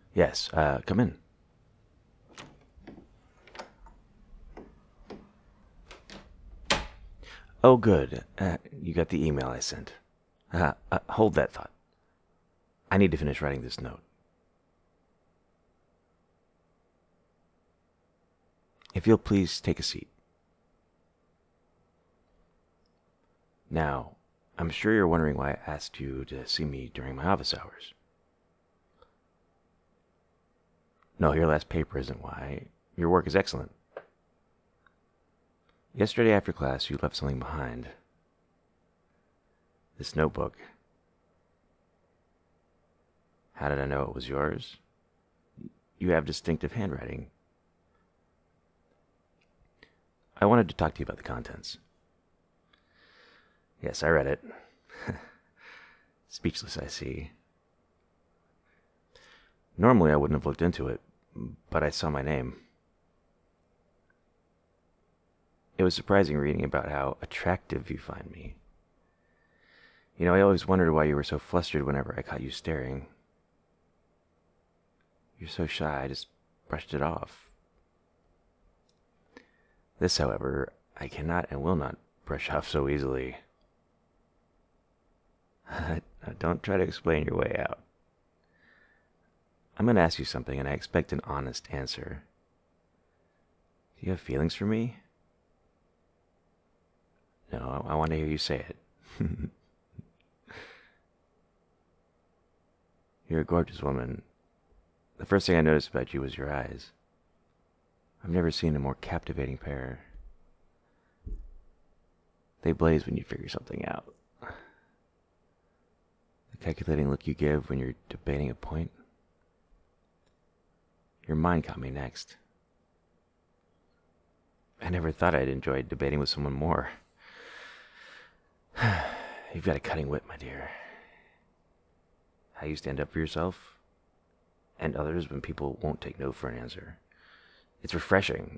Yes, come in. Oh, good. You got the email I sent. Hold that thought. I need to finish writing this note. If you'll please take a seat. Now, I'm sure you're wondering why I asked you to see me during my office hours. No, your last paper isn't why. Your work is excellent. Yesterday after class, you left something behind. This notebook. How did I know it was yours? You have distinctive handwriting. I wanted to talk to you about the contents. Yes, I read it. Speechless, I see. Normally, I wouldn't have looked into it, but I saw my name. It was surprising reading about how attractive you find me. You know, I always wondered why you were so flustered whenever I caught you staring. You're so shy, I just brushed it off. This, however, I cannot and will not brush off so easily. Don't try to explain your way out. I'm going to ask you something, and I expect an honest answer. Do you have feelings for me? No, I want to hear you say it. You're a gorgeous woman. The first thing I noticed about you was your eyes. I've never seen a more captivating pair. They blaze when you figure something out. The calculating look you give when you're debating a point. Your mind caught me next. I never thought I'd enjoy debating with someone more. You've got a cutting wit, my dear. How you stand up for yourself and others when people won't take no for an answer. It's refreshing.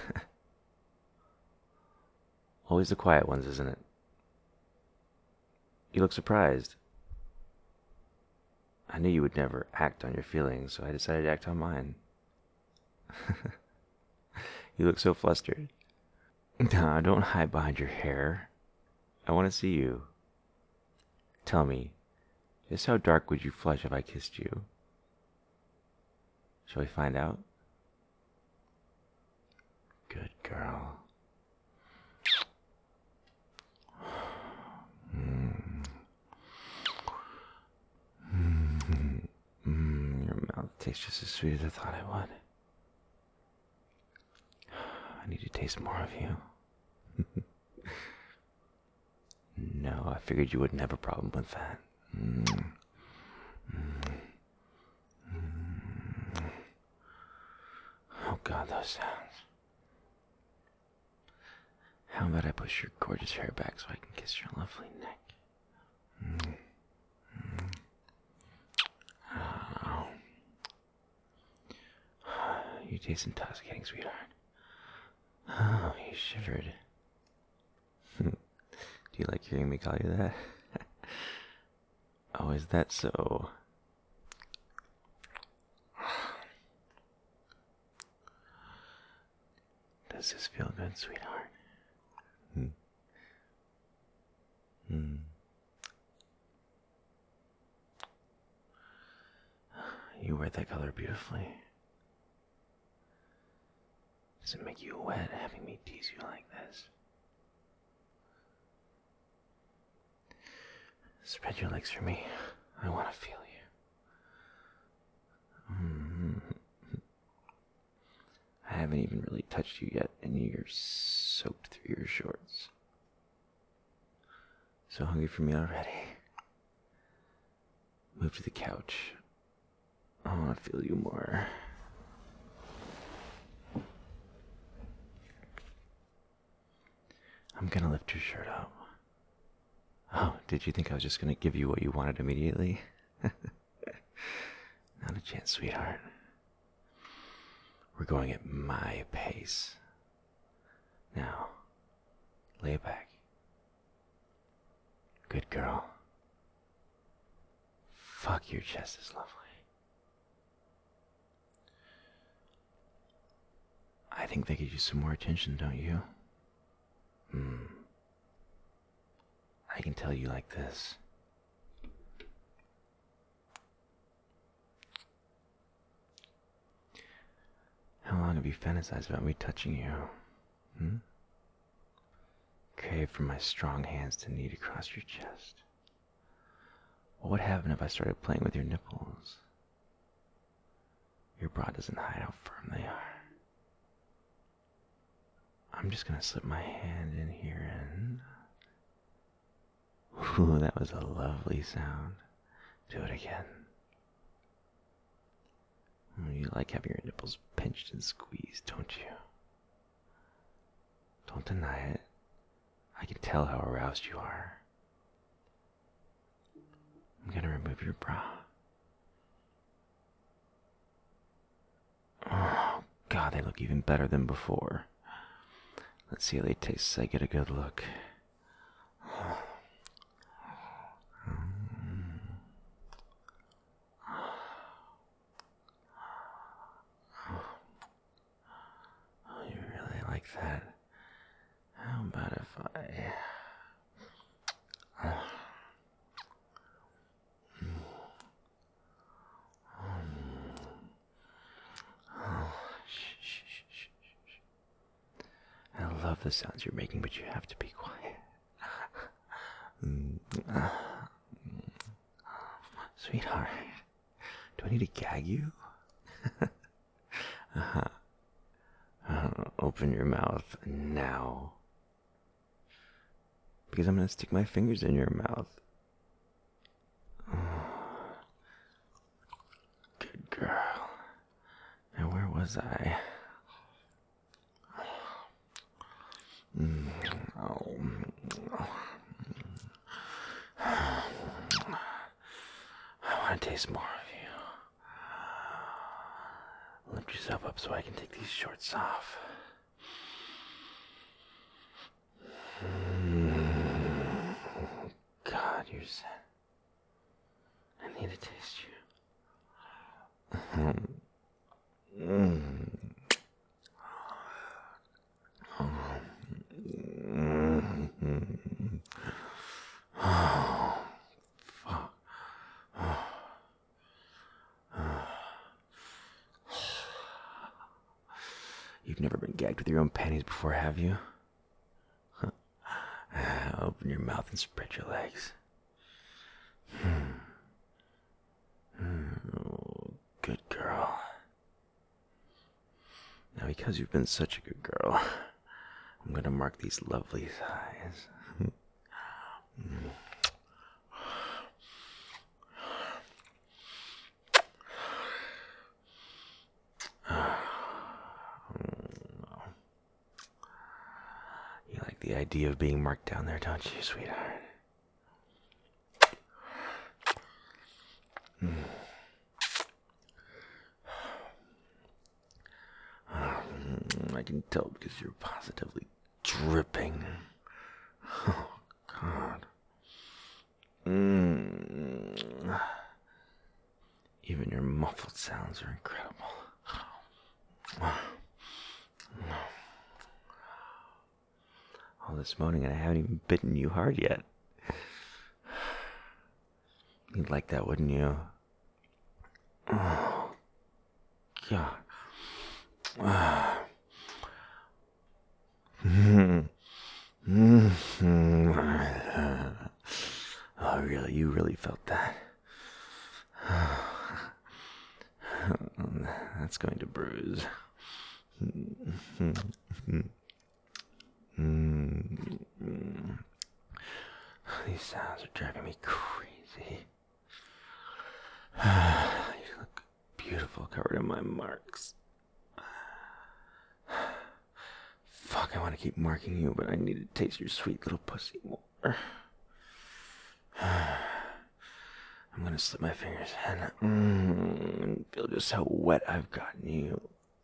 Always the quiet ones, isn't it? You look surprised. I knew you would never act on your feelings, so I decided to act on mine. You look so flustered. Nah, don't hide behind your hair. I want to see you. Tell me, just how dark would you flush if I kissed you? Shall we find out? Good girl. Mm. Your mouth tastes just as sweet as I thought it would. I need to taste more of you. No, I figured you wouldn't have a problem with that. Mm. Oh God, those sounds. How about I push your gorgeous hair back so I can kiss your lovely neck? Mm. Oh. You taste intoxicating, sweetheart. Oh, you shivered. Do you like hearing me call you that? Oh, is that so? Does this feel good, sweetheart? Hmm. Hmm. You wear that color beautifully. Does it make you wet having me tease you like this? Spread your legs for me. I want to feel you. I haven't even really touched you yet, and you're soaked through your shorts. So hungry for me already. Move to the couch. I want to feel you more. I'm gonna lift your shirt up. Oh, did you think I was just gonna give you what you wanted immediately? Not a chance, sweetheart. We're going at my pace. Now, lay back. Good girl. Fuck, your chest is lovely. think they could use some more attention, don't you? I can tell you like this. How long have you fantasized about me touching you? Crave for my strong hands to knead across your chest. What would happen if I started playing with your nipples? Your bra doesn't hide how firm they are. I'm just gonna slip my hand in here and... Ooh, that was a lovely sound. Do it again. You like having your nipples pinched and squeezed, don't you? Don't deny it. I can tell how aroused you are. I'm gonna remove your bra. Oh, God, they look even better than before. Let's see how they taste as I get a good look. Oh, you really like that? How about if I... I love the sounds you're making, but you have to be quiet. Sweetheart, do I need to gag you? Open your mouth now. Because I'm going to stick my fingers in your mouth. Good girl. Now where was I? I want to taste more of you. Lift yourself up so I can take these shorts off. God, you're sad. I need to taste you. You've never been gagged with your own panties before, have you? Open your mouth and spread your legs. Good girl. Now, because you've been such a good girl, I'm gonna mark these lovely thighs. You like the idea of being marked down there, don't you, sweetheart? I can tell because you're positively dripping. Oh, God. Even your muffled sounds are incredible. All this moaning and I haven't even bitten you hard yet. You'd like that, wouldn't you? Oh, God. Oh, really? You really felt that? That's going to bruise. These sounds are driving me crazy. You look beautiful, covered in my marks. Fuck, I want to keep marking you, but I need to taste your sweet little pussy more. I'm gonna slip my fingers in and feel just how wet I've gotten you.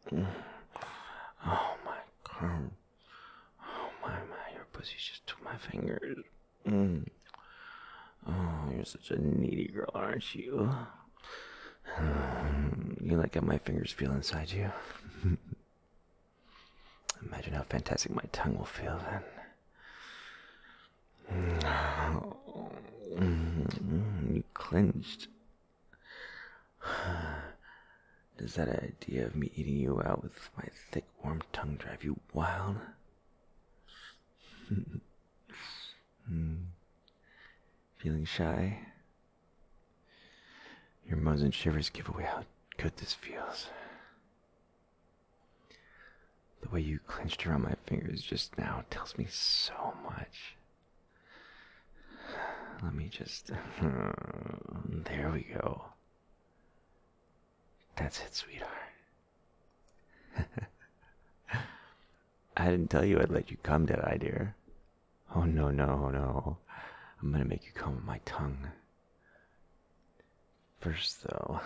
Oh my God. Oh my, your pussy just took my fingers. Oh, you're such a needy girl, aren't you? You like how my fingers feel inside you? Imagine how fantastic my tongue will feel then. You clenched. Does that idea of me eating you out with my thick, warm tongue drive you wild? Feeling shy? Your moans and shivers give away how good this feels. The way you clenched around my fingers just now tells me so much. Let me just... There we go. That's it, sweetheart. I didn't tell you I'd let you come, did I, dear? Oh, no, no, no. I'm gonna make you come with my tongue. First, though,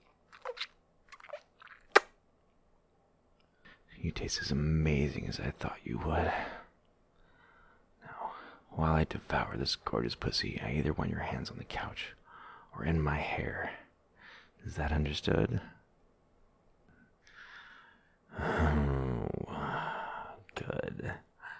you taste as amazing as I thought you would. Now, while I devour this gorgeous pussy, I either want your hands on the couch or in my hair. Is that understood? Oh, good.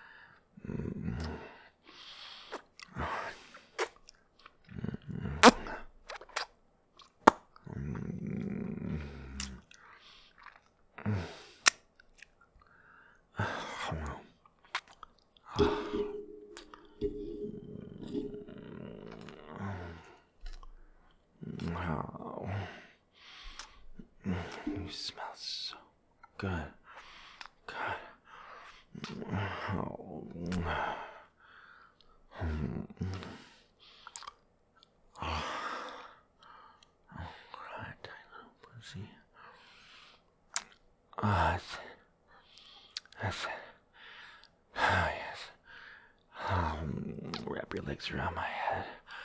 Oh, you smell so good. God. Oh. God, tiny little pussy. Ah, that's it. Ah, yes. Wrap your legs around my head.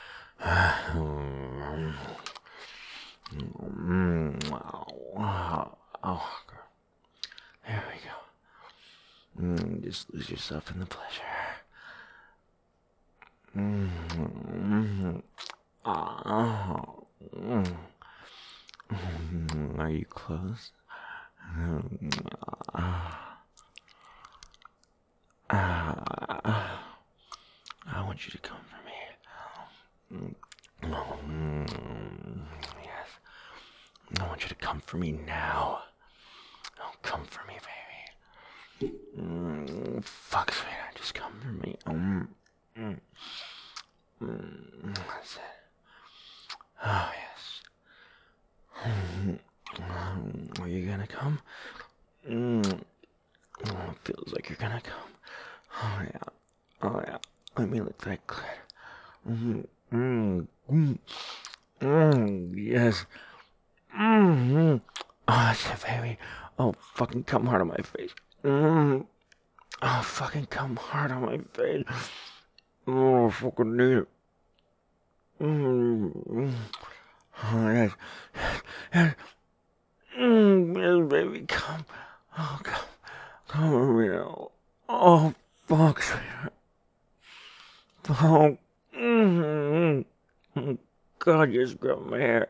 Oh, there we go. Just lose yourself in the pleasure. Are you close? I want you to come for me. Yes. I want you to come for me now. Oh, come for me, baby. Fuck, sweetheart, just come for me. That's it. Oh, yes. Are you gonna come? Oh, it feels like you're gonna come. Oh, yeah. Oh, yeah. Let me lick that clit. Yes. Oh, that's it, baby. Oh, fucking come hard on my face. Oh, fucking come hard on my face. Oh, fucking need it. Oh, yes. Yes. Yes, baby, come. Oh, come. Come over me now. Oh, fuck, sweetheart. Oh, God, just grab my hair.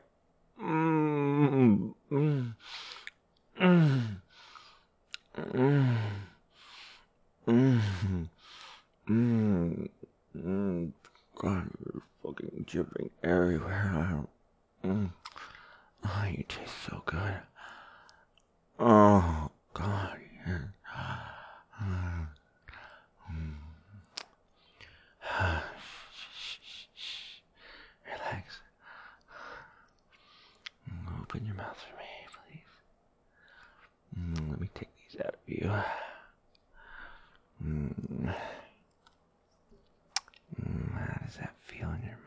God, you're fucking dripping everywhere. Oh, you taste so good. Oh, God, yeah. Relax. Open your mouth for me, please. Let me take these out of you. How does that feel in your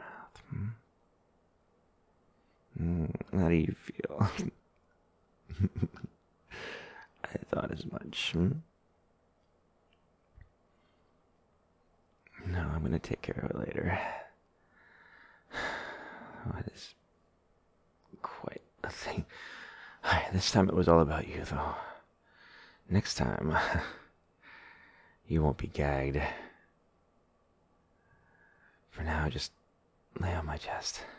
mouth? How do you feel? I thought as much. No, I'm gonna take care of it later. Oh, it is quite a thing. This time it was all about you, though. Next time, you won't be gagged. For now, just lay on my chest.